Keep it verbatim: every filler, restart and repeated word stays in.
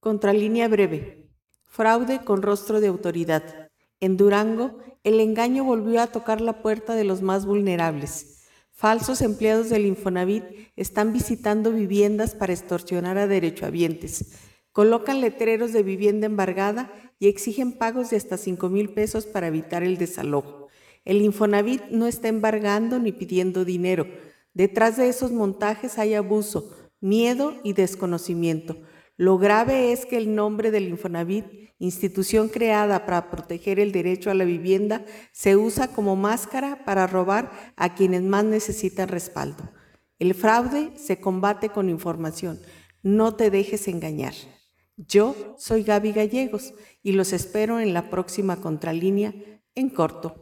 Contralínea breve. Fraude con rostro de autoridad. En Durango, el engaño volvió a tocar la puerta de los más vulnerables. Falsos empleados del Infonavit están visitando viviendas para extorsionar a derechohabientes. Colocan letreros de vivienda embargada y exigen pagos de hasta cinco mil pesos para evitar el desalojo. El Infonavit no está embargando ni pidiendo dinero. Detrás de esos montajes hay abuso, miedo y desconocimiento. Lo grave es que el nombre del Infonavit, institución creada para proteger el derecho a la vivienda, se usa como máscara para robar a quienes más necesitan respaldo. El fraude se combate con información. No te dejes engañar. Yo soy Gaby Gallegos y los espero en la próxima Contralínea en corto.